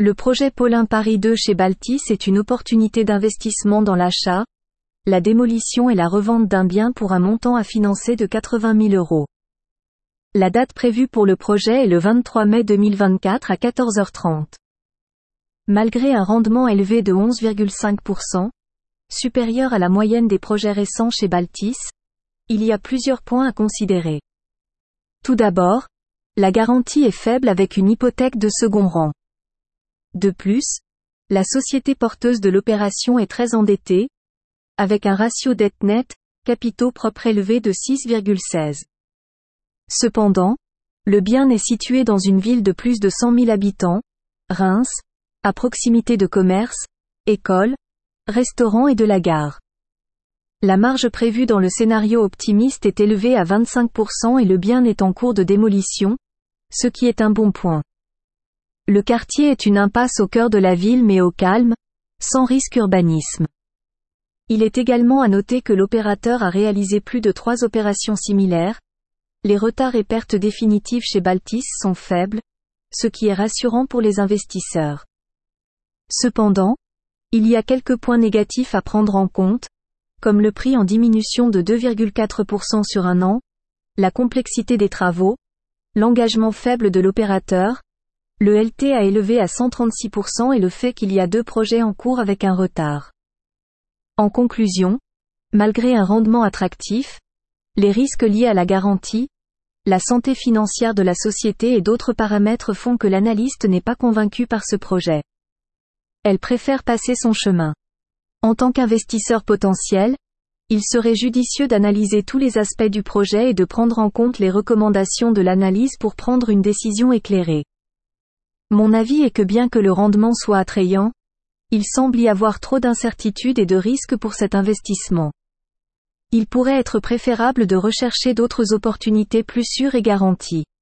Le projet Paulin Paris 2 chez Baltis est une opportunité d'investissement dans l'achat, la démolition et la revente d'un bien pour un montant à financer de 80 000 €. La date prévue pour le projet est le 23 mai 2024 à 14h30. Malgré un rendement élevé de 11,5%, supérieur à la moyenne des projets récents chez Baltis, il y a plusieurs points à considérer. Tout d'abord, la garantie est faible avec une hypothèque de second rang. De plus, la société porteuse de l'opération est très endettée, avec un ratio dette nette, capitaux propres élevé de 6,16. Cependant, le bien est situé dans une ville de plus de 100 000 habitants, Reims, à proximité de commerces, écoles, restaurants et de la gare. La marge prévue dans le scénario optimiste est élevée à 25% et le bien est en cours de démolition, ce qui est un bon point. Le quartier est une impasse au cœur de la ville mais au calme, sans risque urbanisme. Il est également à noter que l'opérateur a réalisé plus de 3 opérations similaires. Les retards et pertes définitives chez Baltis sont faibles, ce qui est rassurant pour les investisseurs. Cependant, il y a quelques points négatifs à prendre en compte, comme le prix en diminution de 2,4% sur un an, la complexité des travaux, l'engagement faible de l'opérateur, le LTA élevé à 136% et le fait qu'il y a 2 projets en cours avec un retard. En conclusion, malgré un rendement attractif, les risques liés à la garantie, la santé financière de la société et d'autres paramètres font que l'analyste n'est pas convaincu par ce projet. Elle préfère passer son chemin. En tant qu'investisseur potentiel, il serait judicieux d'analyser tous les aspects du projet et de prendre en compte les recommandations de l'analyse pour prendre une décision éclairée. Mon avis est que bien que le rendement soit attrayant, il semble y avoir trop d'incertitudes et de risques pour cet investissement. Il pourrait être préférable de rechercher d'autres opportunités plus sûres et garanties.